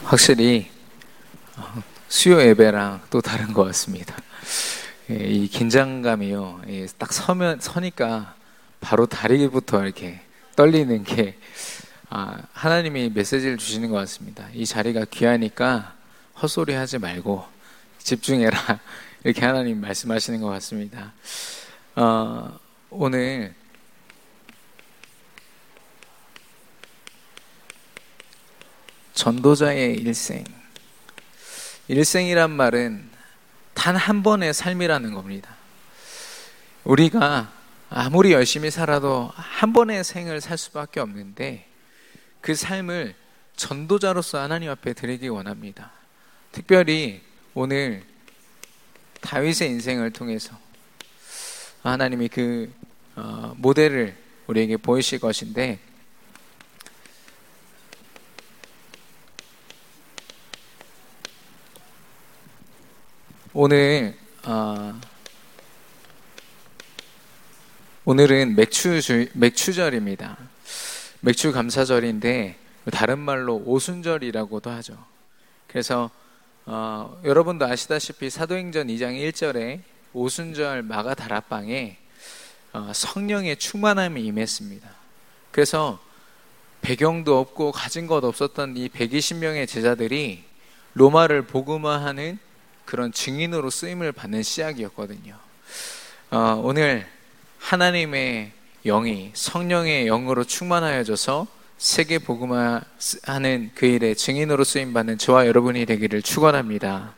확실히 수요 예배랑 또 다른 것 같습니다. 이 긴장감이요. 딱 서니까 바로 다리부터 이렇게 떨리는 게 하나님이 메시지를 주시는 것 같습니다. 이 자리가 귀하니까 헛소리 하지 말고 집중해라. 이렇게 하나님 말씀하시는 것 같습니다. 오늘 전도자의 일생이란 말은 단 한 번의 삶이라는 겁니다. 우리가 아무리 열심히 살아도 한 번의 생을 살 수밖에 없는데 그 삶을 전도자로서 하나님 앞에 드리기 원합니다. 특별히 오늘 다윗의 인생을 통해서 하나님이 그 모델을 우리에게 보이실 것인데, 오늘은 맥추절입니다. 맥추 감사절인데 다른 말로 오순절이라고도 하죠. 그래서 여러분도 아시다시피 사도행전 2장 1절에 오순절 마가 다락방에 성령의 충만함이 임했습니다. 그래서 배경도 없고 가진 것 없었던 이 120명의 제자들이 로마를 복음화하는 그런 증인으로 쓰임을 받는 시작이었거든요. 오늘 하나님의 영이 성령의 영으로 충만하여져서 세계 복음화하는 그 일에 증인으로 쓰임 받는 저와 여러분이 되기를 축원합니다.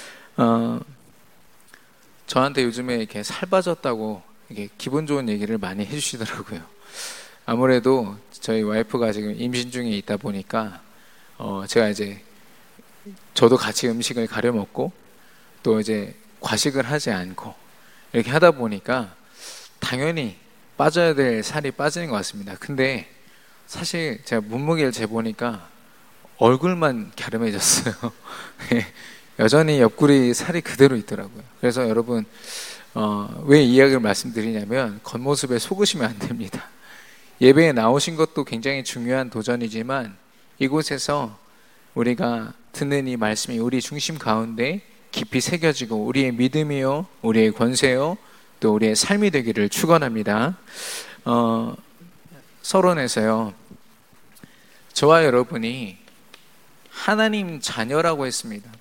저한테 요즘에 이렇게 살 빠졌다고 이렇게 기분 좋은 얘기를 많이 해주시더라고요. 아무래도 저희 와이프가 지금 임신 중에 있다 보니까 제가 이제 저도 같이 음식을 가려 먹고 또 이제 과식을 하지 않고 이렇게 하다 보니까 당연히 빠져야 될 살이 빠지는 것 같습니다. 근데 사실 제가 몸무게를 재보니까 얼굴만 갸름해졌어요. 여전히 옆구리 살이 그대로 있더라고요. 그래서 여러분 왜 이 이야기를 말씀드리냐면 겉모습에 속으시면 안 됩니다. 예배에 나오신 것도 굉장히 중요한 도전이지만 이곳에서 우리가 듣는 이 말씀이 우리 중심 가운데 깊이 새겨지고 우리의 믿음이요, 우리의 권세요, 또 우리의 삶이 되기를 축원합니다. 서론에서요, 저와 여러분이 하나님 자녀라고 했습니다.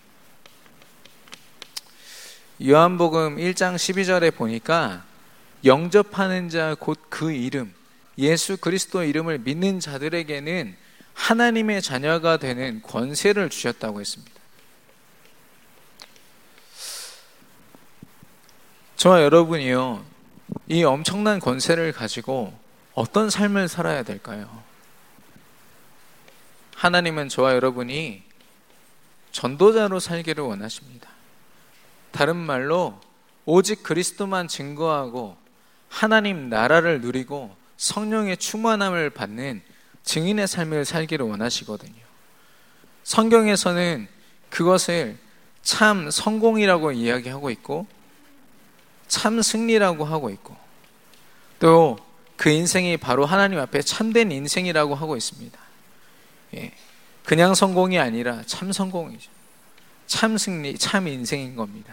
요한복음 1장 12절에 보니까 영접하는 자 곧 그 이름, 예수 그리스도 이름을 믿는 자들에게는 하나님의 자녀가 되는 권세를 주셨다고 했습니다. 저와 여러분이요, 이 엄청난 권세를 가지고 어떤 삶을 살아야 될까요? 하나님은 저와 여러분이 전도자로 살기를 원하십니다. 다른 말로 오직 그리스도만 증거하고 하나님 나라를 누리고 성령의 충만함을 받는 증인의 삶을 살기를 원하시거든요. 성경에서는 그것을 참 성공이라고 이야기하고 있고 참 승리라고 하고 있고 또 그 인생이 바로 하나님 앞에 참된 인생이라고 하고 있습니다. 그냥 성공이 아니라 참 성공이죠. 참 승리, 참 인생인 겁니다.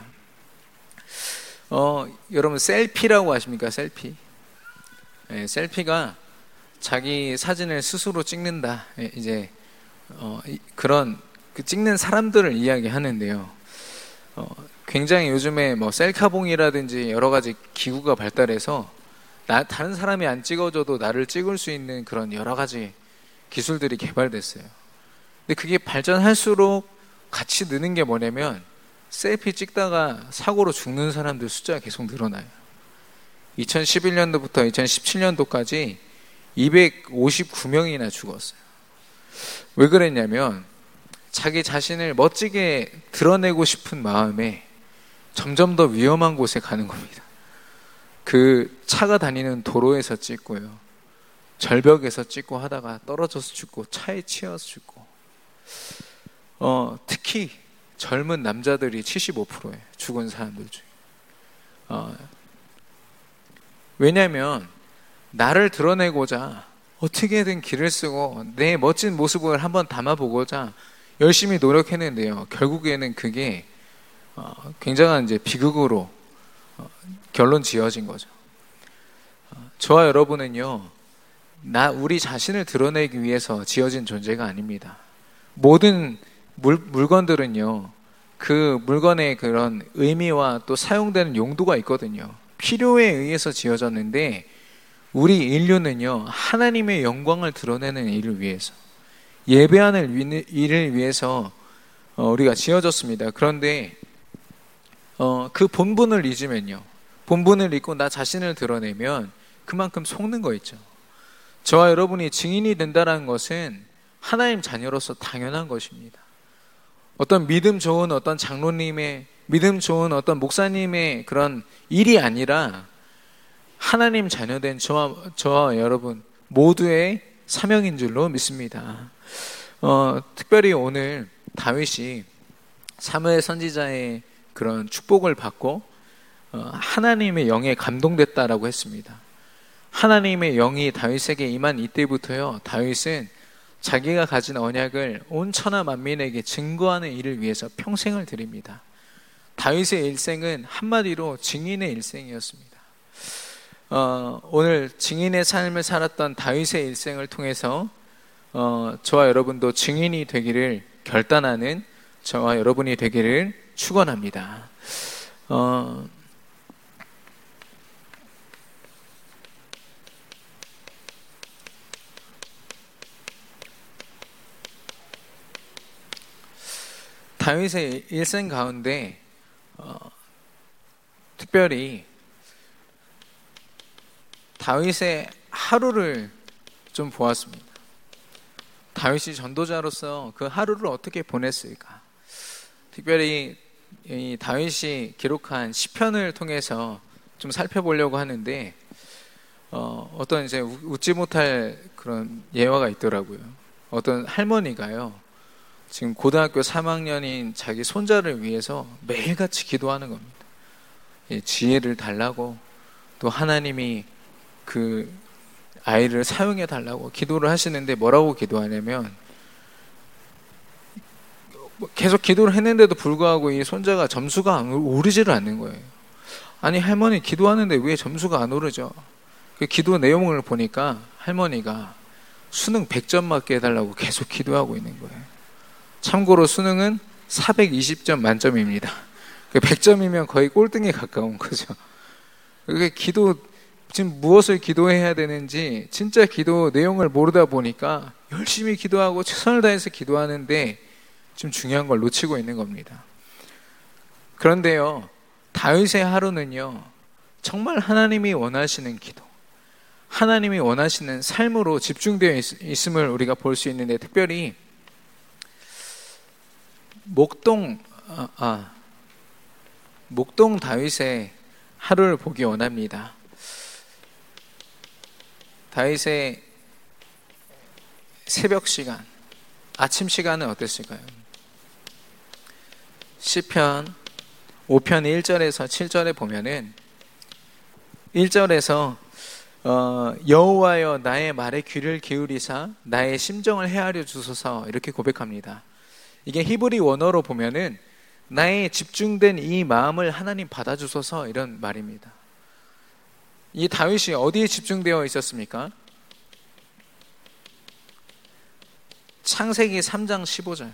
여러분 셀피라고 아십니까? 셀피. 셀피가 자기 사진을 스스로 찍는다. 이제 그런 찍는 사람들을 이야기하는데요. 굉장히 요즘에 뭐 셀카봉이라든지 여러 가지 기구가 발달해서 다른 사람이 안 찍어줘도 나를 찍을 수 있는 그런 여러 가지 기술들이 개발됐어요. 근데 그게 발전할수록 같이 느는 게 뭐냐면 셀피 찍다가 사고로 죽는 사람들 숫자가 계속 늘어나요. 2011년도부터 2017년도까지 259명이나 죽었어요. 왜 그랬냐면 자기 자신을 멋지게 드러내고 싶은 마음에 점점 더 위험한 곳에 가는 겁니다. 그 차가 다니는 도로에서 찍고요, 절벽에서 찍고 하다가 떨어져서 죽고 차에 치여서 죽고, 특히 젊은 남자들이 75%예요. 죽은 사람들 중에. 왜냐하면 나를 드러내고자 어떻게든 길을 쓰고 내 멋진 모습을 한번 담아보고자 열심히 노력했는데요. 결국에는 그게 굉장한 이제 비극으로 결론 지어진 거죠. 저와 여러분은요, 우리 자신을 드러내기 위해서 지어진 존재가 아닙니다. 모든 물건들은요, 그 물건의 그런 의미와 또 사용되는 용도가 있거든요. 필요에 의해서 지어졌는데, 우리 인류는요, 하나님의 영광을 드러내는 일을 위해서, 예배하는 일을 위해서 우리가 지어졌습니다. 그런데 그 본분을 잊으면요, 본분을 잊고 나 자신을 드러내면 그만큼 속는 거 있죠. 저와 여러분이 증인이 된다는 것은 하나님 자녀로서 당연한 것입니다. 어떤 믿음 좋은 어떤 장로님의, 믿음 좋은 어떤 목사님의 그런 일이 아니라 하나님 자녀된 저와 여러분 모두의 사명인 줄로 믿습니다. 특별히 오늘 다윗이 사무엘 선지자의 그런 축복을 받고 하나님의 영에 감동됐다라고 했습니다. 하나님의 영이 다윗에게 임한 이때부터요, 다윗은 자기가 가진 언약을 온 천하 만민에게 증거하는 일을 위해서 평생을 드립니다. 다윗의 일생은 한마디로 증인의 일생이었습니다. 오늘 증인의 삶을 살았던 다윗의 일생을 통해서 저와 여러분도 증인이 되기를 결단하는 저와 여러분이 되기를 축원합니다. 다윗의 일생 가운데 특별히 다윗의 하루를 좀 보았습니다. 다윗이 전도자로서 그 하루를 어떻게 보냈을까? 특별히 이 다윗이 기록한 시편을 통해서 좀 살펴보려고 하는데 어떤 이제 웃지 못할 그런 예화가 있더라고요. 어떤 할머니가요, 지금 고등학교 3학년인 자기 손자를 위해서 매일같이 기도하는 겁니다. 지혜를 달라고, 또 하나님이 그 아이를 사용해 달라고 기도를 하시는데 뭐라고 기도하냐면, 계속 기도를 했는데도 불구하고 이 손자가 점수가 오르지를 않는 거예요. 아니, 할머니 기도하는데 왜 점수가 안 오르죠? 그 기도 내용을 보니까 할머니가 수능 100점 맞게 해달라고 계속 기도하고 있는 거예요. 참고로 수능은 420점 만점입니다. 100점이면 거의 꼴등에 가까운 거죠. 그게 지금 무엇을 기도해야 되는지 진짜 기도 내용을 모르다 보니까 열심히 기도하고 최선을 다해서 기도하는데 좀 중요한 걸 놓치고 있는 겁니다. 그런데요, 다윗의 하루는요, 정말 하나님이 원하시는 기도, 하나님이 원하시는 삶으로 집중되어 있음을 우리가 볼 수 있는데, 특별히 목동 다윗의 하루를 보기 원합니다. 다윗의 새벽 시간, 아침 시간은 어땠을까요? 시편 5편 1절에서 7절에 보면은 1절에서 여호와여 나의 말에 귀를 기울이사 나의 심정을 헤아려 주소서, 이렇게 고백합니다. 이게 히브리 원어로 보면은 나의 집중된 이 마음을 하나님 받아주소서, 이런 말입니다. 이 다윗이 어디에 집중되어 있었습니까? 창세기 3장 15절.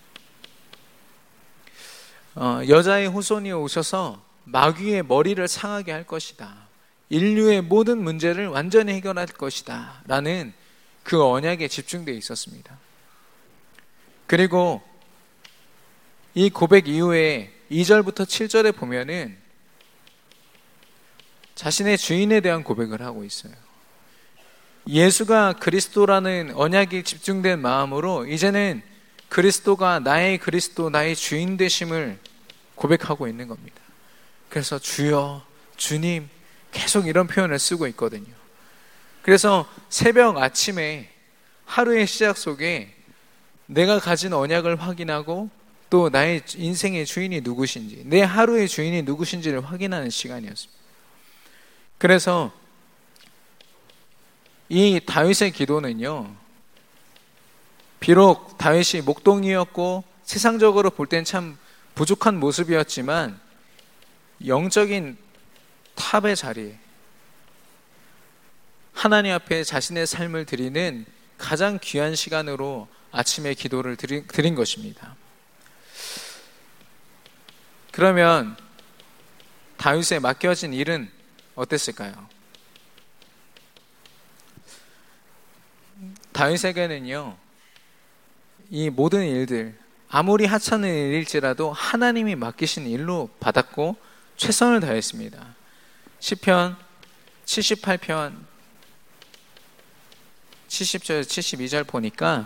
여자의 후손이 오셔서 마귀의 머리를 상하게 할 것이다, 인류의 모든 문제를 완전히 해결할 것이다 라는 그 언약에 집중되어 있었습니다. 그리고 이 고백 이후에 2절부터 7절에 보면은 자신의 주인에 대한 고백을 하고 있어요. 예수가 그리스도라는 언약에 집중된 마음으로 이제는 그리스도가 나의 그리스도, 나의 주인 되심을 고백하고 있는 겁니다. 그래서 주여, 주님, 계속 이런 표현을 쓰고 있거든요. 그래서 새벽 아침에 하루의 시작 속에 내가 가진 언약을 확인하고 또 나의 인생의 주인이 누구신지, 내 하루의 주인이 누구신지를 확인하는 시간이었습니다. 그래서 이 다윗의 기도는요, 비록 다윗이 목동이었고 세상적으로 볼 땐 참 부족한 모습이었지만 영적인 탑의 자리에 하나님 앞에 자신의 삶을 드리는 가장 귀한 시간으로 아침에 기도를 드린 것입니다. 그러면 다윗에 맡겨진 일은 어땠을까요? 다윗에게는요, 이 모든 일들, 아무리 하찮은 일일지라도 하나님이 맡기신 일로 받았고 최선을 다했습니다. 시편 78편 70절 72절 보니까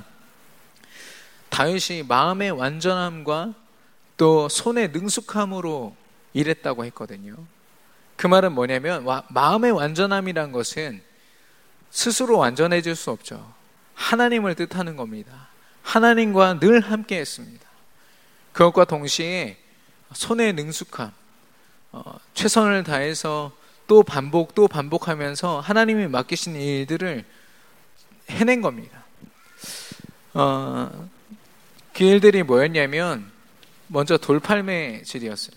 다윗이 마음의 완전함과 또 손의 능숙함으로 일했다고 했거든요. 그 말은 뭐냐면 마음의 완전함이란 것은 스스로 완전해질 수 없죠. 하나님을 뜻하는 겁니다. 하나님과 늘 함께 했습니다. 그것과 동시에 손의 능숙함, 최선을 다해서 또 반복하면서 하나님이 맡기신 일들을 해낸 겁니다. 그 일들이 뭐였냐면 먼저 돌팔매질이었어요.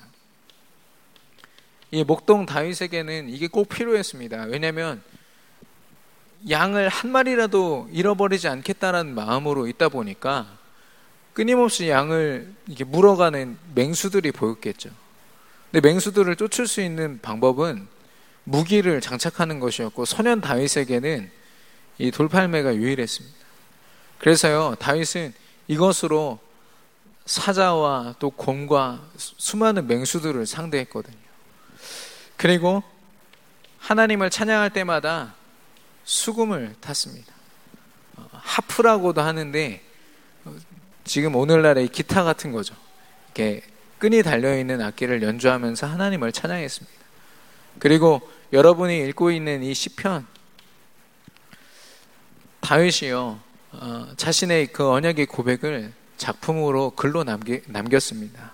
이 목동 다윗에게는 이게 꼭 필요했습니다. 왜냐하면 양을 한 마리라도 잃어버리지 않겠다라는 마음으로 있다 보니까 끊임없이 양을 이렇게 물어가는 맹수들이 보였겠죠. 근데 맹수들을 쫓을 수 있는 방법은 무기를 장착하는 것이었고 소년 다윗에게는 이 돌팔매가 유일했습니다. 그래서요, 다윗은 이것으로 사자와 또 곰과 수많은 맹수들을 상대했거든요. 그리고 하나님을 찬양할 때마다 수금을 탔습니다. 하프라고도 하는데 지금 오늘날의 기타 같은 거죠. 이렇게 끈이 달려있는 악기를 연주하면서 하나님을 찬양했습니다. 그리고 여러분이 읽고 있는 이 시편, 다윗이요, 자신의 그 언약의 고백을 작품으로 글로 남겼습니다.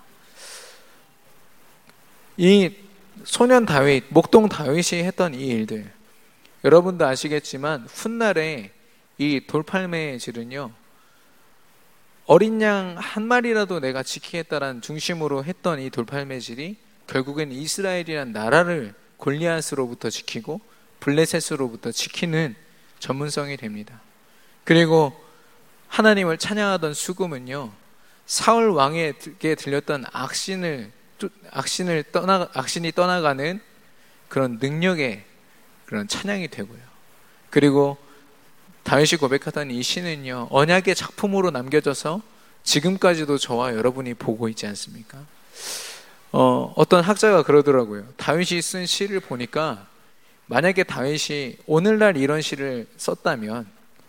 이 소년 다윗, 목동 다윗이 했던 이 일들, 여러분도 아시겠지만 훗날에 이 돌팔매질은요, 어린 양 한 마리라도 내가 지키겠다라는 중심으로 했던 이 돌팔매질이 결국엔 이스라엘이란 나라를 골리앗으로부터 지키고 블레셋으로부터 지키는 전문성이 됩니다. 그리고 하나님을 찬양하던 수금은요, 사울 왕에게 들렸던 악신이 떠나가는 그런 능력의 그런 찬양이 되고요. 그리고 다윗이 고백하던 이 시는요, 언약의 작품으로 남겨져서 지금까지도 저와 여러분이 보고 있지 않습니까? 어떤 학자가 그러더라고요. 다윗이 쓴 시를 보니까 만약에 다윗이 오늘날 이런 시를 썼다면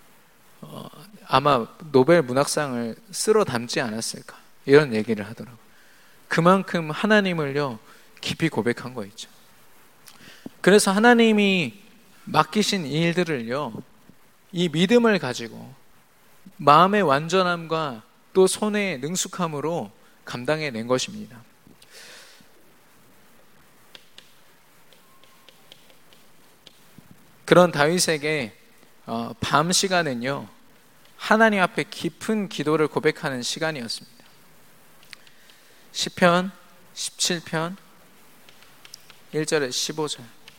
아마 노벨 문학상을 쓸어 담지 않았을까, 이런 얘기를 하더라고요. 그만큼 하나님을요 깊이 고백한 거 있죠. 그래서 하나님이 맡기신 일들을요, 이 믿음을 가지고 마음의 완전함과 또 손의 능숙함으로 감당해낸 것입니다. 그런 다윗에게 밤 시간은요, 하나님 앞에 깊은 기도를 고백하는 시간이었습니다. 시편 17편 1절에 15절.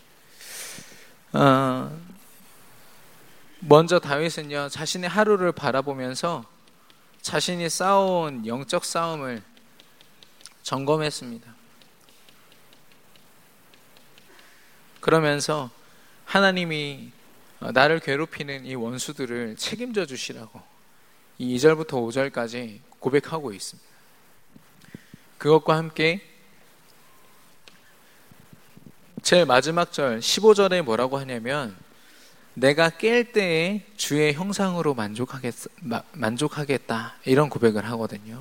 먼저 다윗은요, 자신의 하루를 바라보면서 자신이 싸워온 영적 싸움을 점검했습니다. 그러면서 하나님이 나를 괴롭히는 이 원수들을 책임져 주시라고 이 2절부터 5절까지 고백하고 있습니다. 그것과 함께 제일 마지막 절 15절에 뭐라고 하냐면, 내가 깰 때에 주의 형상으로 만족하겠다, 이런 고백을 하거든요.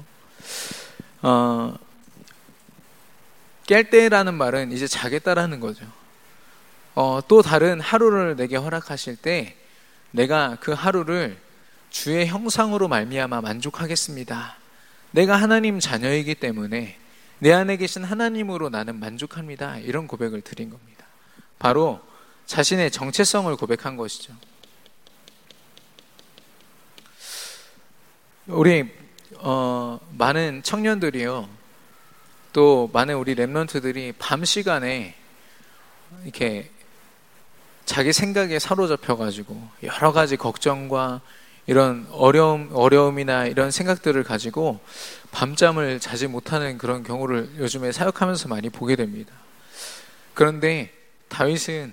깰 때라는 말은 이제 자겠다라는 거죠. 또 다른 하루를 내게 허락하실 때 내가 그 하루를 주의 형상으로 말미암아 만족하겠습니다. 내가 하나님 자녀이기 때문에 내 안에 계신 하나님으로 나는 만족합니다, 이런 고백을 드린 겁니다. 바로 자신의 정체성을 고백한 것이죠. 우리 많은 청년들이요, 또 많은 우리 랩런트들이 밤 시간에 이렇게 자기 생각에 사로잡혀가지고 여러 가지 걱정과 이런 어려움이나 이런 생각들을 가지고 밤잠을 자지 못하는 그런 경우를 요즘에 사역하면서 많이 보게 됩니다. 그런데 다윗은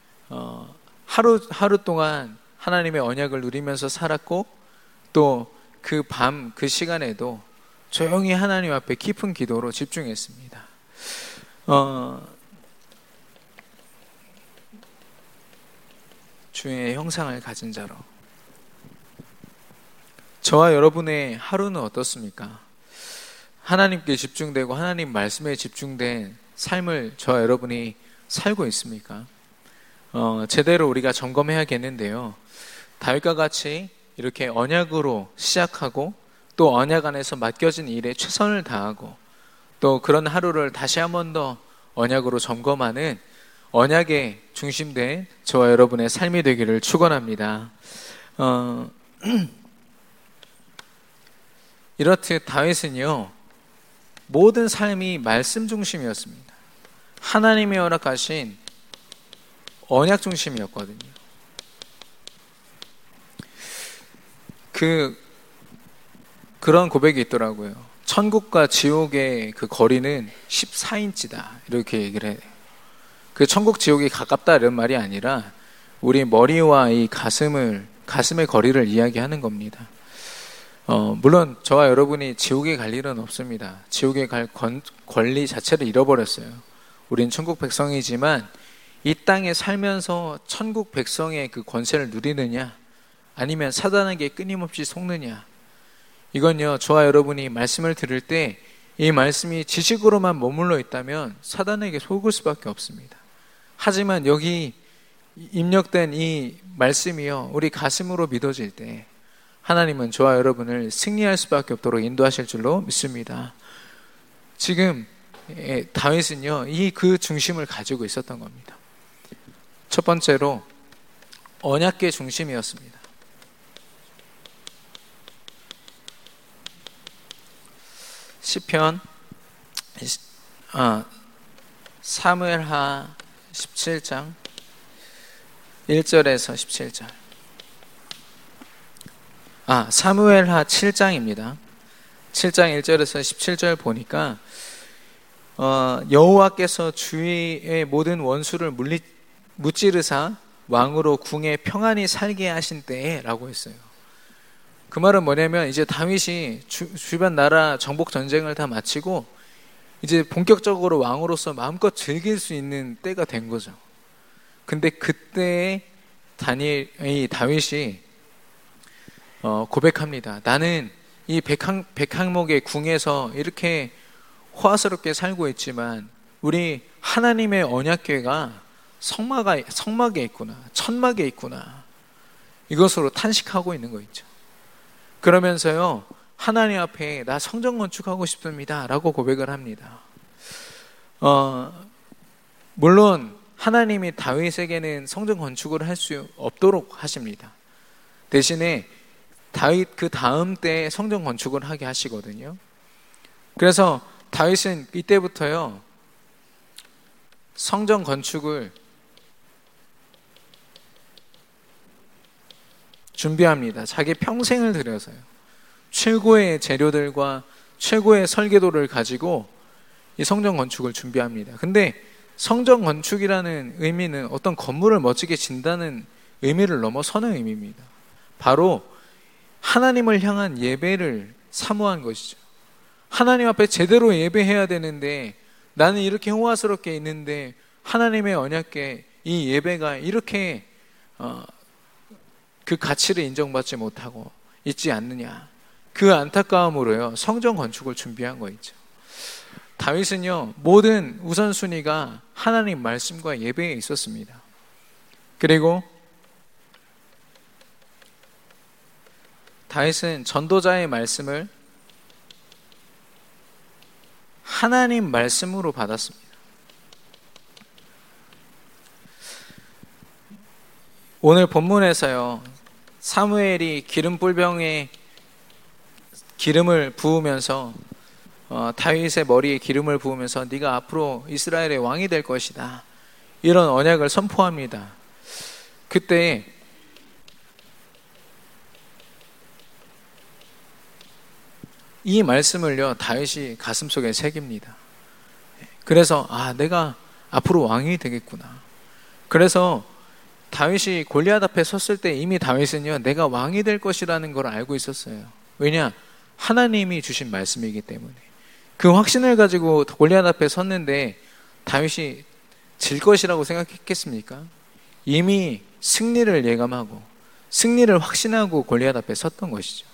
하루 동안 하나님의 언약을 누리면서 살았고, 또 그 밤, 그 시간에도 조용히 하나님 앞에 깊은 기도로 집중했습니다. 주의 형상을 가진 자로. 저와 여러분의 하루는 어떻습니까? 하나님께 집중되고 하나님 말씀에 집중된 삶을 저와 여러분이 살고 있습니까? 제대로 우리가 점검해야겠는데요. 다윗과 같이 이렇게 언약으로 시작하고, 또 언약 안에서 맡겨진 일에 최선을 다하고, 또 그런 하루를 다시 한 번 더 언약으로 점검하는 언약에 중심된 저와 여러분의 삶이 되기를 축원합니다. 이렇듯 다윗은요, 모든 삶이 말씀 중심이었습니다. 하나님의 허락하신 언약 중심이었거든요. 그런 고백이 있더라고요. 천국과 지옥의 그 거리는 14인치다 이렇게 얘기를 해요. 그 천국 지옥이 가깝다 이런 말이 아니라 우리 머리와 이 가슴의 거리를 이야기하는 겁니다. 물론 저와 여러분이 지옥에 갈 일은 없습니다. 지옥에 갈 권리 자체를 잃어버렸어요. 우린 천국 백성이지만 이 땅에 살면서 천국 백성의 그 권세를 누리느냐, 아니면 사단에게 끊임없이 속느냐, 이건요, 저와 여러분이 말씀을 들을 때 이 말씀이 지식으로만 머물러 있다면 사단에게 속을 수밖에 없습니다. 하지만 여기 입력된 이 말씀이요, 우리 가슴으로 믿어질 때 하나님은 저와 여러분을 승리할 수밖에 없도록 인도하실 줄로 믿습니다. 지금 다윗은요, 그 중심을 가지고 있었던 겁니다. 첫 번째로 언약궤 중심이었습니다. 시편 사무엘하 17장 1절에서 17절. 사무엘하 7장입니다. 7장 1절에서 17절 보니까 여호와께서 주위의 모든 원수를 무찌르사 왕으로 궁에 평안히 살게 하신 때에 라고 했어요. 그 말은 뭐냐면, 이제 다윗이 주변 나라 정복 전쟁을 다 마치고 이제 본격적으로 왕으로서 마음껏 즐길 수 있는 때가 된 거죠. 근데 그때에 다윗이 고백합니다. 나는 이 백항목의 궁에서 이렇게 호화스럽게 살고 있지만 우리 하나님의 언약궤가 성막에 있구나, 천막에 있구나, 이것으로 탄식하고 있는 거 있죠. 그러면서요, 하나님 앞에 나 성전 건축하고 싶습니다 라고 고백을 합니다. 물론 하나님이 다윗에게는 성전 건축을 할 수 없도록 하십니다. 대신에 다윗 그 다음 때에 성전 건축을 하게 하시거든요. 그래서 다윗은 이때부터요, 성전 건축을 준비합니다. 자기 평생을 들여서요. 최고의 재료들과 최고의 설계도를 가지고 이 성전 건축을 준비합니다. 근데 성전 건축이라는 의미는 어떤 건물을 멋지게 짓는다는 의미를 넘어서는 의미입니다. 바로 하나님을 향한 예배를 사모한 것이죠. 하나님 앞에 제대로 예배해야 되는데 나는 이렇게 호화스럽게 있는데 하나님의 언약궤 이 예배가 이렇게 그 가치를 인정받지 못하고 있지 않느냐, 그 안타까움으로요, 성전 건축을 준비한 거 있죠. 다윗은요, 모든 우선순위가 하나님 말씀과 예배에 있었습니다. 그리고 다윗은 전도자의 말씀을 하나님 말씀으로 받았습니다. 오늘 본문에서요, 사무엘이 기름 뿔병에 기름을 부으면서 다윗의 머리에 기름을 부으면서 네가 앞으로 이스라엘의 왕이 될 것이다, 이런 언약을 선포합니다. 그때 이 말씀을요 다윗이 가슴속에 새깁니다. 그래서 내가 앞으로 왕이 되겠구나. 그래서 다윗이 골리앗 앞에 섰을 때 이미 다윗은요 내가 왕이 될 것이라는 걸 알고 있었어요. 왜냐? 하나님이 주신 말씀이기 때문에. 그 확신을 가지고 골리앗 앞에 섰는데 다윗이 질 것이라고 생각했겠습니까? 이미 승리를 예감하고 승리를 확신하고 골리앗 앞에 섰던 것이죠.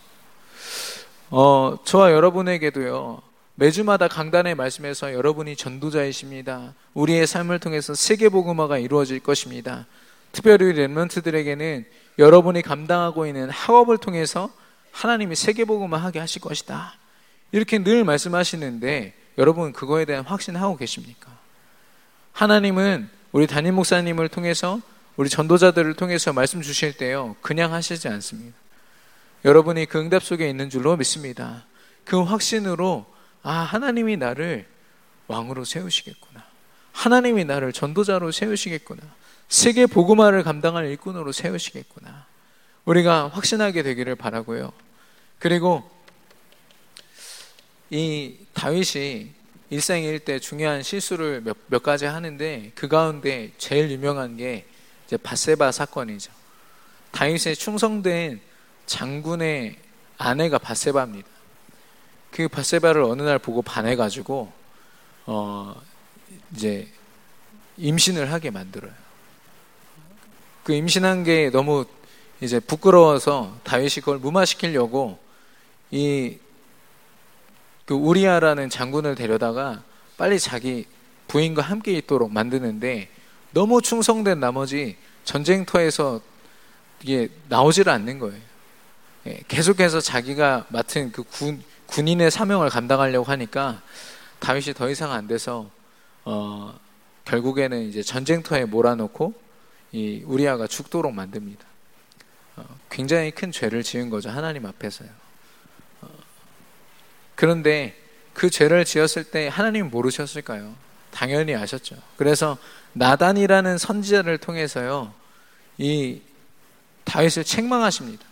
저와 여러분에게도요 매주마다 강단의 말씀에서 여러분이 전도자이십니다, 우리의 삶을 통해서 세계복음화가 이루어질 것입니다, 특별히 렘넌트들에게는 여러분이 감당하고 있는 학업을 통해서 하나님이 세계복음화하게 하실 것이다, 이렇게 늘 말씀하시는데 여러분 그거에 대한 확신하고 계십니까? 하나님은 우리 담임 목사님을 통해서 우리 전도자들을 통해서 말씀 주실 때요 그냥 하시지 않습니다. 여러분이 그 응답 속에 있는 줄로 믿습니다. 그 확신으로 하나님이 나를 왕으로 세우시겠구나, 하나님이 나를 전도자로 세우시겠구나, 세계 복음화를 감당할 일꾼으로 세우시겠구나, 우리가 확신하게 되기를 바라고요. 그리고 이 다윗이 일생 일대 중요한 실수를 몇 가지 하는데 그 가운데 제일 유명한 게 이제 밧세바 사건이죠. 다윗의 충성된 장군의 아내가 밧세바입니다. 그 밧세바를 어느 날 보고 반해가지고 이제 임신을 하게 만들어요. 그 임신한 게 너무 이제 부끄러워서 다윗이 그걸 무마시키려고 그 우리아라는 장군을 데려다가 빨리 자기 부인과 함께 있도록 만드는데 너무 충성된 나머지 전쟁터에서 이게 나오지를 않는 거예요. 계속해서 자기가 맡은 그 군인의 사명을 감당하려고 하니까 다윗이 더 이상 안 돼서 결국에는 이제 전쟁터에 몰아놓고 이 우리아가 죽도록 만듭니다. 굉장히 큰 죄를 지은 거죠, 하나님 앞에서요. 그런데 그 죄를 지었을 때 하나님 모르셨을까요? 당연히 아셨죠. 그래서 나단이라는 선지자를 통해서요 이 다윗을 책망하십니다.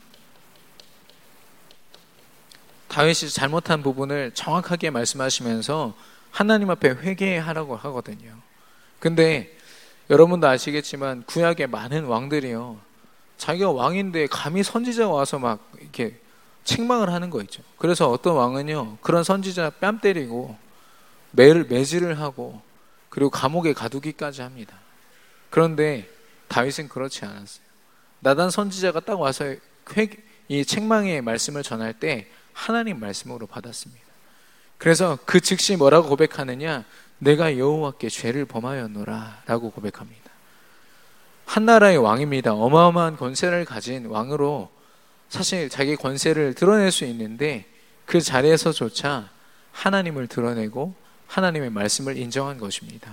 다윗이 잘못한 부분을 정확하게 말씀하시면서 하나님 앞에 회개하라고 하거든요. 근데 여러분도 아시겠지만 구약의 많은 왕들이요 자기가 왕인데 감히 선지자가 와서 막 이렇게 책망을 하는 거 있죠. 그래서 어떤 왕은요 그런 선지자 뺨 때리고 매질을 하고 그리고 감옥에 가두기까지 합니다. 그런데 다윗은 그렇지 않았어요. 나단 선지자가 딱 와서 이 책망의 말씀을 전할 때 하나님 말씀으로 받았습니다. 그래서 그 즉시 뭐라고 고백하느냐? 내가 여호와께 죄를 범하였노라 라고 고백합니다. 한 나라의 왕입니다. 어마어마한 권세를 가진 왕으로 사실 자기 권세를 드러낼 수 있는데 그 자리에서조차 하나님을 드러내고 하나님의 말씀을 인정한 것입니다.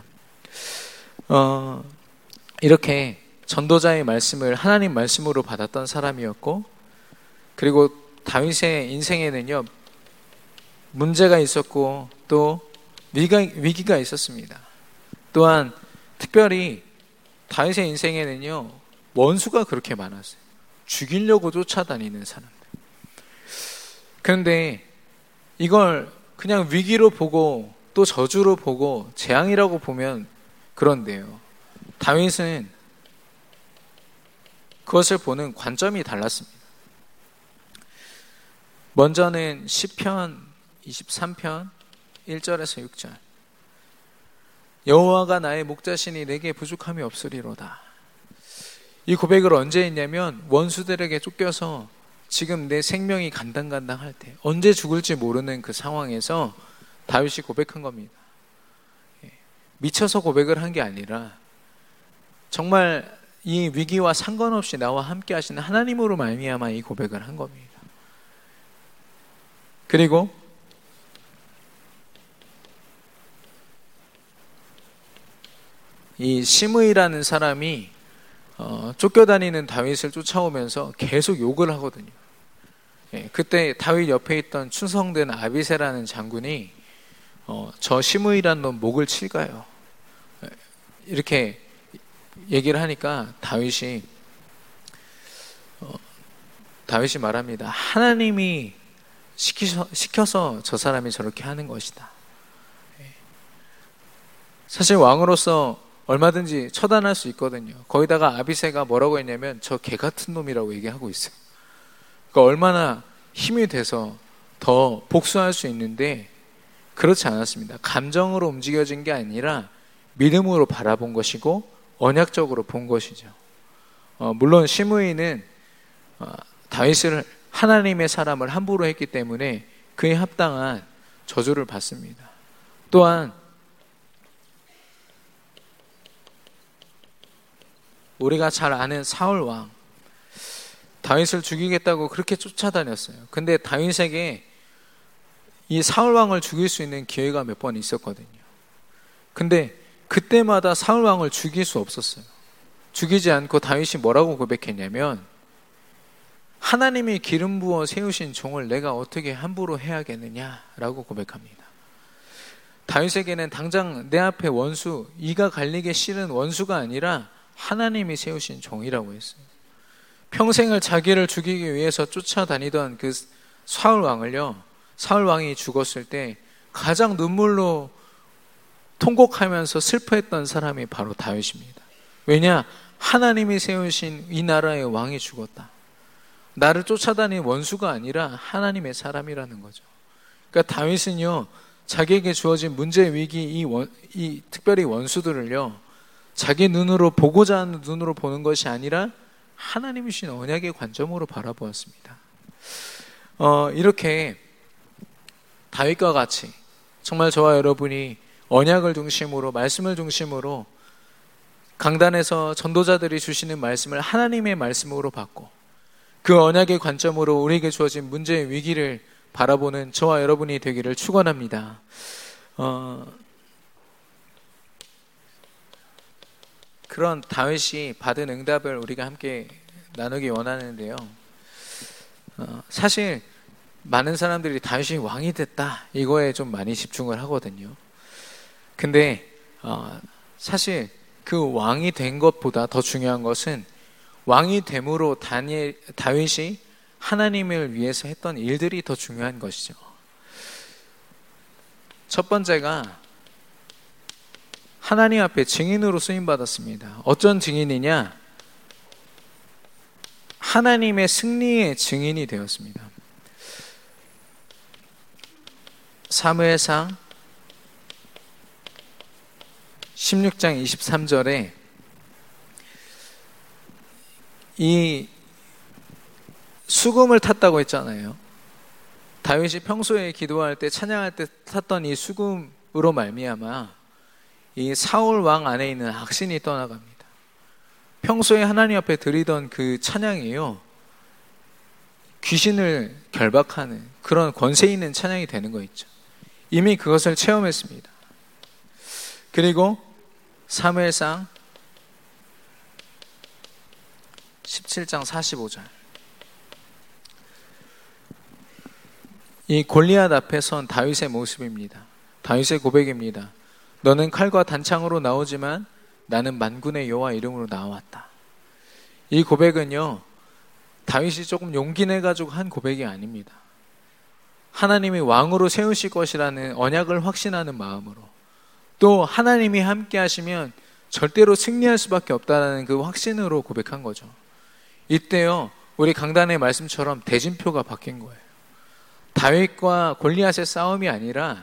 이렇게 전도자의 말씀을 하나님 말씀으로 받았던 사람이었고, 그리고 다윗의 인생에는요 문제가 있었고 또 위기가 있었습니다. 또한 특별히 다윗의 인생에는요 원수가 그렇게 많았어요. 죽이려고 쫓아다니는 사람들. 그런데 이걸 그냥 위기로 보고 또 저주로 보고 재앙이라고 보면 그런데요, 다윗은 그것을 보는 관점이 달랐습니다. 먼저는 시편 23편 1절에서 6절. 여호와가 나의 목자시니 내게 부족함이 없으리로다. 이 고백을 언제 했냐면 원수들에게 쫓겨서 지금 내 생명이 간당간당할 때, 언제 죽을지 모르는 그 상황에서 다윗이 고백한 겁니다. 미쳐서 고백을 한 게 아니라 정말 이 위기와 상관없이 나와 함께 하시는 하나님으로 말미암아 이 고백을 한 겁니다. 그리고 이 시므이라는 사람이 쫓겨다니는 다윗을 쫓아오면서 계속 욕을 하거든요. 그때 다윗 옆에 있던 충성된 아비새라는 장군이 저 시므이란 놈 목을 칠까요? 이렇게 얘기를 하니까 다윗이 말합니다. 하나님이 시켜서 저 사람이 저렇게 하는 것이다. 사실 왕으로서 얼마든지 처단할 수 있거든요. 거기다가 아비새가 뭐라고 했냐면 저 개 같은 놈이라고 얘기하고 있어요. 그러니까 얼마나 힘이 돼서 더 복수할 수 있는데 그렇지 않았습니다. 감정으로 움직여진 게 아니라 믿음으로 바라본 것이고 언약적으로 본 것이죠. 물론 시므이는 다윗을 하나님의 사람을 함부로 했기 때문에 그에 합당한 저주를 받습니다. 또한 우리가 잘 아는 사울 왕, 다윗을 죽이겠다고 그렇게 쫓아다녔어요. 근데 다윗에게 이 사울 왕을 죽일 수 있는 기회가 몇 번 있었거든요. 근데 그때마다 사울 왕을 죽일 수 없었어요. 죽이지 않고 다윗이 뭐라고 고백했냐면 하나님이 기름 부어 세우신 종을 내가 어떻게 함부로 해야겠느냐라고 고백합니다. 다윗에게는 당장 내 앞에 원수, 이가 갈리게 싫은 원수가 아니라 하나님이 세우신 종이라고 했어요. 평생을 자기를 죽이기 위해서 쫓아다니던 그 사울 왕을요, 사울 왕이 죽었을 때 가장 눈물로 통곡하면서 슬퍼했던 사람이 바로 다윗입니다. 왜냐? 하나님이 세우신 이 나라의 왕이 죽었다. 나를 쫓아다닌 원수가 아니라 하나님의 사람이라는 거죠. 그러니까 다윗은요, 자기에게 주어진 문제, 위기, 특별히 원수들을요, 자기 눈으로 보고자 하는 눈으로 보는 것이 아니라 하나님이 주신 언약의 관점으로 바라보았습니다. 이렇게 다윗과 같이 정말 저와 여러분이 언약을 중심으로, 말씀을 중심으로 강단에서 전도자들이 주시는 말씀을 하나님의 말씀으로 받고 그 언약의 관점으로 우리에게 주어진 문제의 위기를 바라보는 저와 여러분이 되기를 축원합니다. 그런 다윗이 받은 응답을 우리가 함께 나누기 원하는데요. 사실 많은 사람들이 다윗이 왕이 됐다 이거에 좀 많이 집중을 하거든요. 근데 사실 그 왕이 된 것보다 더 중요한 것은 왕이 됨으로 다윗이 하나님을 위해서 했던 일들이 더 중요한 것이죠. 첫 번째가 하나님 앞에 증인으로 쓰임받았습니다. 어쩐 증인이냐? 하나님의 승리의 증인이 되었습니다. 사무엘상 16장 23절에 이 수금을 탔다고 했잖아요. 다윗이 평소에 기도할 때 찬양할 때 탔던 이 수금으로 말미암아 이 사울 왕 안에 있는 악신이 떠나갑니다. 평소에 하나님 앞에 드리던 그 찬양이요, 귀신을 결박하는 그런 권세 있는 찬양이 되는 거 있죠. 이미 그것을 체험했습니다. 그리고 사무엘상 17장 45절, 이 골리앗 앞에 선 다윗의 모습입니다. 다윗의 고백입니다. 너는 칼과 단창으로 나오지만 나는 만군의 여호와 이름으로 나왔다. 이 고백은요, 다윗이 조금 용기 내가지고 한 고백이 아닙니다. 하나님이 왕으로 세우실 것이라는 언약을 확신하는 마음으로, 또 하나님이 함께 하시면 절대로 승리할 수밖에 없다는 그 확신으로 고백한 거죠. 이때요, 우리 강단의 말씀처럼 대진표가 바뀐 거예요. 다윗과 골리앗의 싸움이 아니라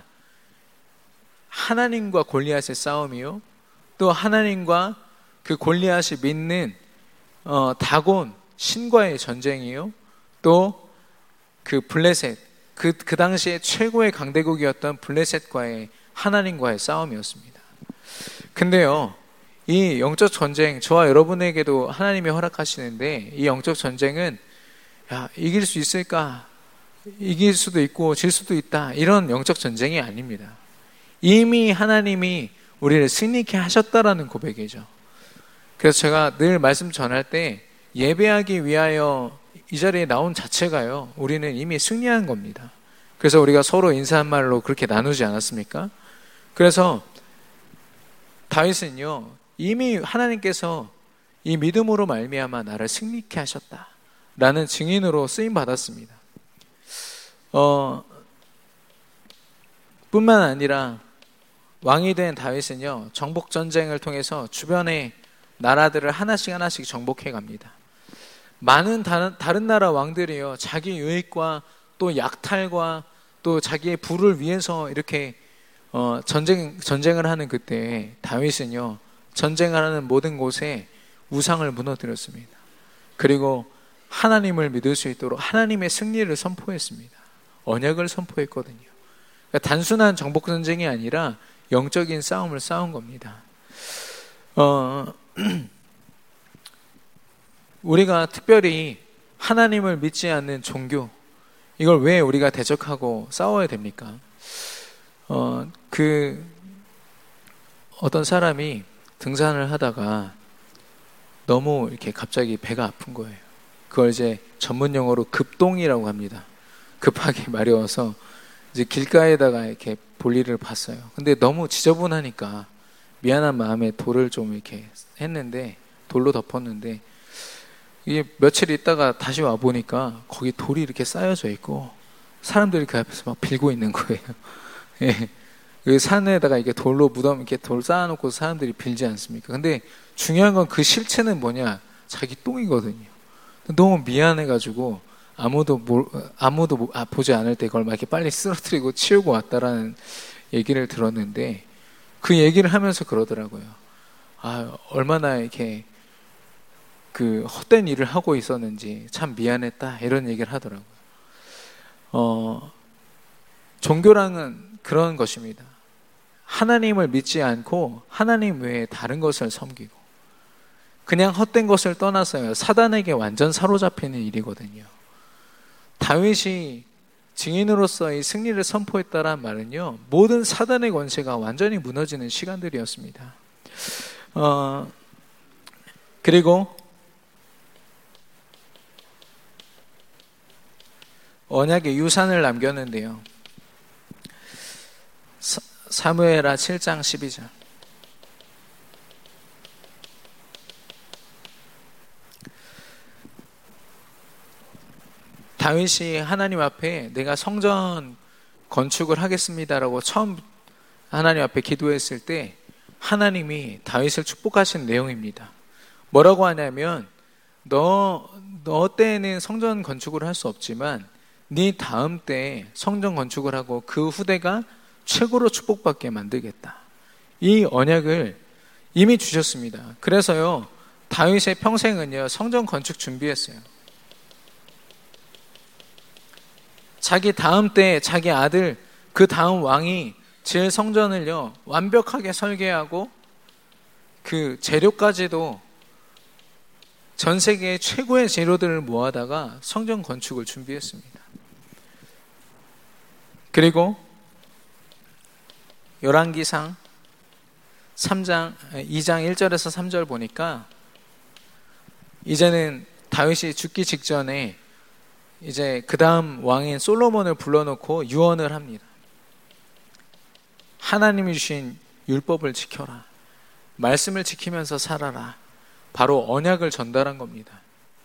하나님과 골리앗의 싸움이요, 또 하나님과 그 골리앗이 믿는 다곤 신과의 전쟁이요, 또 그 블레셋, 그 당시에 최고의 강대국이었던 블레셋과의 하나님과의 싸움이었습니다. 근데요, 이 영적 전쟁, 저와 여러분에게도 하나님이 허락하시는데, 이 영적 전쟁은 이길 수 있을까? 이길 수도 있고 질 수도 있다, 이런 영적 전쟁이 아닙니다. 이미 하나님이 우리를 승리케 하셨다라는 고백이죠. 그래서 제가 늘 말씀 전할 때 예배하기 위하여 이 자리에 나온 자체가요, 우리는 이미 승리한 겁니다. 그래서 우리가 서로 인사한 말로 그렇게 나누지 않았습니까? 그래서 다윗은요, 이미 하나님께서 이 믿음으로 말미암아 나를 승리케 하셨다라는 증인으로 쓰임 받았습니다. 뿐만 아니라 왕이 된 다윗은요, 정복 전쟁을 통해서 주변의 나라들을 하나씩 정복해 갑니다. 많은 다른 나라 왕들이요, 자기 유익과 또 약탈과 또 자기의 부를 위해서 이렇게 전쟁을 하는 그때 다윗은요, 전쟁을 하는 모든 곳에 우상을 무너뜨렸습니다. 그리고 하나님을 믿을 수 있도록 하나님의 승리를 선포했습니다. 언약을 선포했거든요. 그러니까 단순한 정복 전쟁이 아니라 영적인 싸움을 싸운 겁니다. 우리가 특별히 하나님을 믿지 않는 종교, 이걸 왜 우리가 대적하고 싸워야 됩니까? 어떤 사람이 등산을 하다가 너무 이렇게 갑자기 배가 아픈 거예요. 그걸 이제 전문 용어로 급동이라고 합니다. 급하게 마려워서 이제 길가에다가 이렇게 볼일을 봤어요. 근데 너무 지저분하니까 미안한 마음에 돌을 좀 이렇게 했는데, 돌로 덮었는데, 이게 며칠 있다가 다시 와 보니까 거기 돌이 이렇게 쌓여져 있고 사람들이 그 앞에서 막 빌고 있는 거예요. 예. 그 산에다가 이게 돌로 무덤 이렇게 돌 쌓아놓고 사람들이 빌지 않습니까? 근데 중요한 건 그 실체는 뭐냐? 자기 똥이거든요. 너무 미안해가지고 아무도 보지 않을 때 그걸 막 이렇게 빨리 쓰러뜨리고 치우고 왔다라는 얘기를 들었는데, 그 얘기를 하면서 그러더라고요. 얼마나 이렇게 그 헛된 일을 하고 있었는지 참 미안했다, 이런 얘기를 하더라고요. 종교랑은 그런 것입니다. 하나님을 믿지 않고 하나님 외에 다른 것을 섬기고 그냥 헛된 것을 떠나서요, 사단에게 완전 사로잡히는 일이거든요. 다윗이 증인으로서 이 승리를 선포했다란 말은요, 모든 사단의 권세가 완전히 무너지는 시간들이었습니다. 그리고 언약의 유산을 남겼는데요, 사무엘하 7장 12절. 다윗이 하나님 앞에 내가 성전 건축을 하겠습니다라고 처음 하나님 앞에 기도했을 때 하나님이 다윗을 축복하신 내용입니다. 뭐라고 하냐면, 너 때에는 성전 건축을 할 수 없지만 네 다음 때에 성전 건축을 하고 그 후대가 최고로 축복받게 만들겠다. 이 언약을 이미 주셨습니다. 그래서요, 다윗의 평생은요, 성전 건축 준비했어요. 자기 다음 때 자기 아들, 그 다음 왕이 지을 성전을요, 완벽하게 설계하고 그 재료까지도 전 세계의 최고의 재료들을 모아다가 성전 건축을 준비했습니다. 그리고 열왕기상 2장 1절에서 3절 보니까 이제는 다윗이 죽기 직전에 이제 그 다음 왕인 솔로몬을 불러놓고 유언을 합니다. 하나님이 주신 율법을 지켜라. 말씀을 지키면서 살아라. 바로 언약을 전달한 겁니다.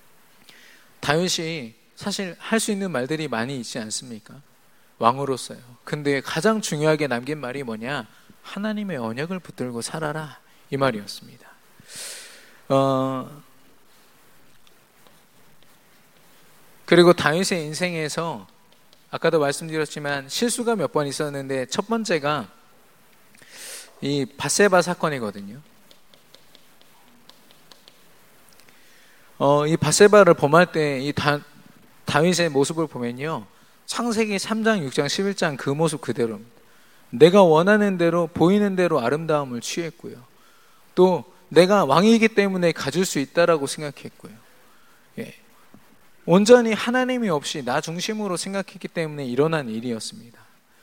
다윗이 사실 할 수 있는 말들이 많이 있지 않습니까? 왕으로서요. 근데 가장 중요하게 남긴 말이 뭐냐? 하나님의 언약을 붙들고 살아라, 이 말이었습니다. 그리고 다윗의 인생에서 아까도 말씀드렸지만 실수가 몇 번 있었는데, 첫 번째가 이 밧세바 사건이거든요. 이 밧세바를 범할 때 이 다윗의 모습을 보면요, 창세기 3장, 6장, 11장 그 모습 그대로입니다. 내가 원하는 대로, 보이는 대로 아름다움을 취했고요, 또 내가 왕이기 때문에 가질 수 있다라고 생각했고요, 예. 온전히 하나님이 없이 나 중심으로 생각했기 때문에 일어난 일이었습니다.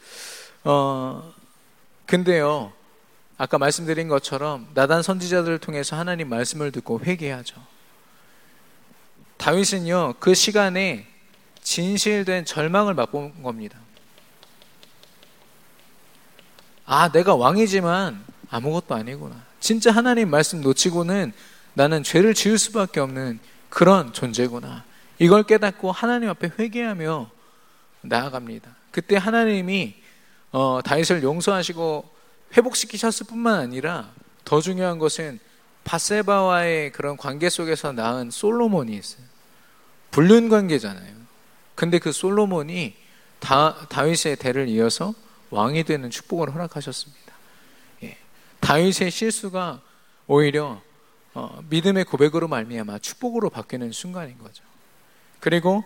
근데요, 아까 말씀드린 것처럼 나단 선지자들을 통해서 하나님 말씀을 듣고 회개하죠. 다윗은요, 그 시간에 진실된 절망을 맛본 겁니다. 아, 내가 왕이지만 아무것도 아니구나. 진짜 하나님 말씀 놓치고는 나는 죄를 지을 수밖에 없는 그런 존재구나. 이걸 깨닫고 하나님 앞에 회개하며 나아갑니다. 그때 하나님이 다윗을 용서하시고 회복시키셨을 뿐만 아니라 더 중요한 것은 밧세바와의 그런 관계 속에서 낳은 솔로몬이 있어요. 불륜 관계잖아요. 근데 그 솔로몬이 다윗의 대를 이어서 왕이 되는 축복을 허락하셨습니다. 예. 다윗의 실수가 오히려 믿음의 고백으로 말미암아 축복으로 바뀌는 순간인 거죠. 그리고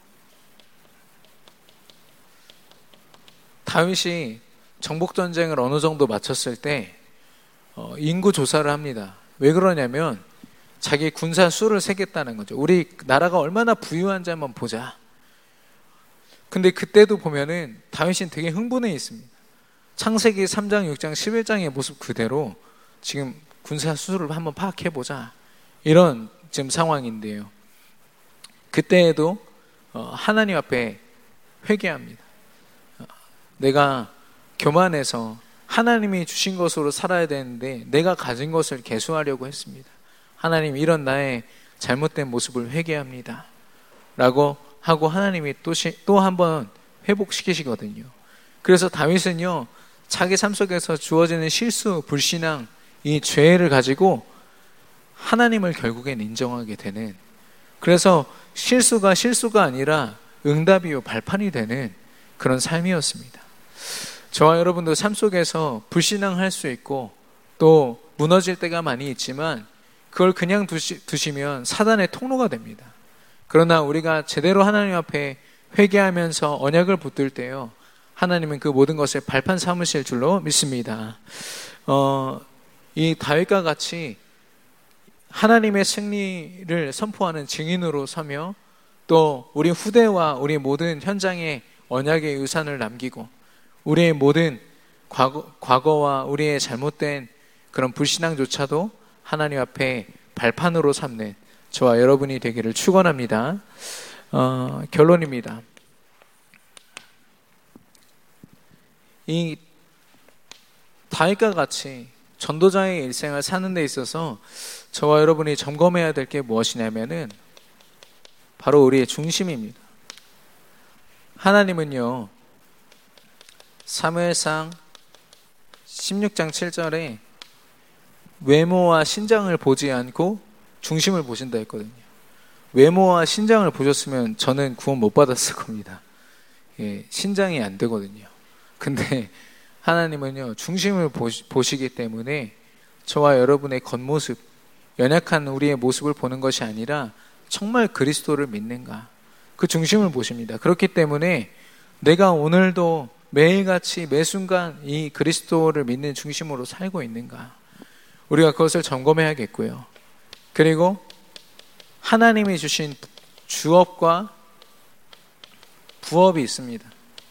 다윗이 정복전쟁을 어느 정도 마쳤을 때 인구 조사를 합니다. 왜 그러냐면 자기 군사 수를 세겠다는 거죠. 우리 나라가 얼마나 부유한지 한번 보자. 근데 그때도 보면은 다윗은 되게 흥분해 있습니다. 창세기 3장, 6장, 11장의 모습 그대로 지금 군사 수를 한번 파악해보자. 이런 지금 상황인데요. 그때에도 하나님 앞에 회개합니다. 내가 교만해서 하나님이 주신 것으로 살아야 되는데 내가 가진 것을 계수하려고 했습니다. 하나님, 이런 나의 잘못된 모습을 회개합니다. 라고 하고 하나님이 또 한 번 회복시키시거든요. 그래서 다윗은요, 자기 삶 속에서 주어지는 실수, 불신앙, 이 죄를 가지고 하나님을 결국엔 인정하게 되는, 그래서 실수가 아니라 응답이요 발판이 되는 그런 삶이었습니다. 저와 여러분도 삶 속에서 불신앙할 수 있고 또 무너질 때가 많이 있지만 그걸 그냥 두시면 사단의 통로가 됩니다. 그러나 우리가 제대로 하나님 앞에 회개하면서 언약을 붙들 때요, 하나님은 그 모든 것을 발판 삼으실 줄로 믿습니다. 이 다윗과 같이 하나님의 승리를 선포하는 증인으로 서며 또 우리 후대와 우리 모든 현장에 언약의 유산을 남기고 우리의 모든 과거와 우리의 잘못된 그런 불신앙조차도 하나님 앞에 발판으로 삼는 저와 여러분이 되기를 축원합니다. 결론입니다. 이 다윗과 같이 전도자의 일생을 사는 데 있어서 저와 여러분이 점검해야 될 게 무엇이냐면은 바로 우리의 중심입니다. 하나님은요, 사무엘상 16장 7절에 외모와 신장을 보지 않고 중심을 보신다 했거든요. 외모와 신장을 보셨으면 저는 구원 못 받았을 겁니다. 예, 신장이 안 되거든요. 근데 하나님은요, 중심을 보시기 때문에 저와 여러분의 겉모습, 연약한 우리의 모습을 보는 것이 아니라 정말 그리스도를 믿는가, 그 중심을 보십니다. 그렇기 때문에 내가 오늘도 매일같이 매 순간 이 그리스도를 믿는 중심으로 살고 있는가, 우리가 그것을 점검해야겠고요. 그리고 하나님이 주신 주업과 부업이 있습니다.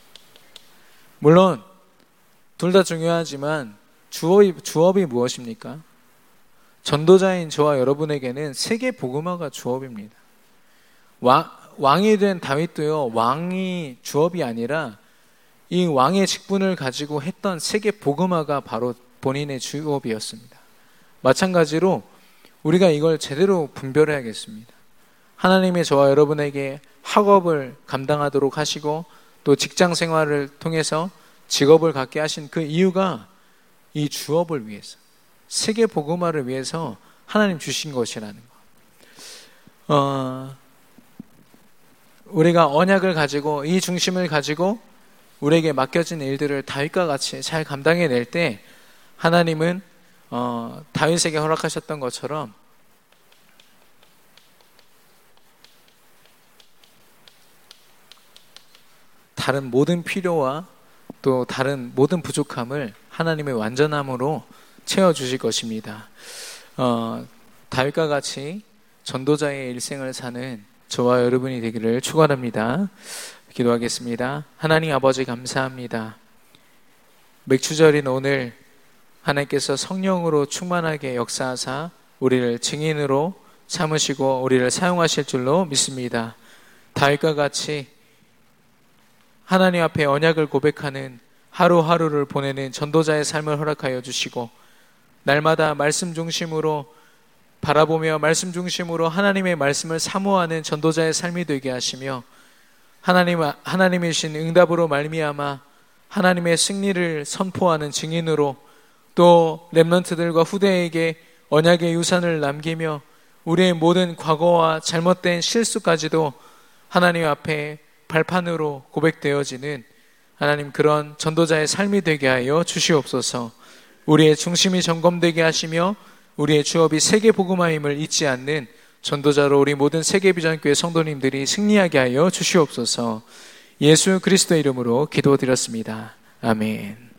물론 둘 다 중요하지만 주업이 무엇입니까? 전도자인 저와 여러분에게는 세계 복음화가 주업입니다. 왕이 된 다윗도요, 왕이 주업이 아니라 이 왕의 직분을 가지고 했던 세계 복음화가 바로 본인의 주업이었습니다. 마찬가지로 우리가 이걸 제대로 분별해야겠습니다. 하나님이 저와 여러분에게 학업을 감당하도록 하시고 또 직장 생활을 통해서 직업을 갖게 하신 그 이유가 이 주업을 위해서, 세계 복음화를 위해서 하나님 주신 것이라는 것. 우리가 언약을 가지고 이 중심을 가지고 우리에게 맡겨진 일들을 다윗과 같이 잘 감당해낼 때 하나님은 다윗에게 허락하셨던 것처럼 다른 모든 필요와 또 다른 모든 부족함을 하나님의 완전함으로 채워주실 것입니다. 다윗과 같이 전도자의 일생을 사는 저와 여러분이 되기를 축원합니다. 기도하겠습니다. 하나님 아버지, 감사합니다. 맥추절인 오늘 하나님께서 성령으로 충만하게 역사하사 우리를 증인으로 참으시고 우리를 사용하실 줄로 믿습니다. 다윗과 같이 하나님 앞에 언약을 고백하는 하루하루를 보내는 전도자의 삶을 허락하여 주시고, 날마다 말씀 중심으로 바라보며 말씀 중심으로 하나님의 말씀을 사모하는 전도자의 삶이 되게 하시며, 하나님이신 응답으로 말미암아 하나님의 승리를 선포하는 증인으로, 또 렘넌트들과 후대에게 언약의 유산을 남기며 우리의 모든 과거와 잘못된 실수까지도 하나님 앞에 발판으로 고백되어지는 하나님, 그런 전도자의 삶이 되게 하여 주시옵소서. 우리의 중심이 점검되게 하시며 우리의 주업이 세계 복음화임을 잊지 않는 전도자로 우리 모든 세계비전교회 성도님들이 승리하게 하여 주시옵소서. 예수 그리스도의 이름으로 기도드렸습니다. 아멘.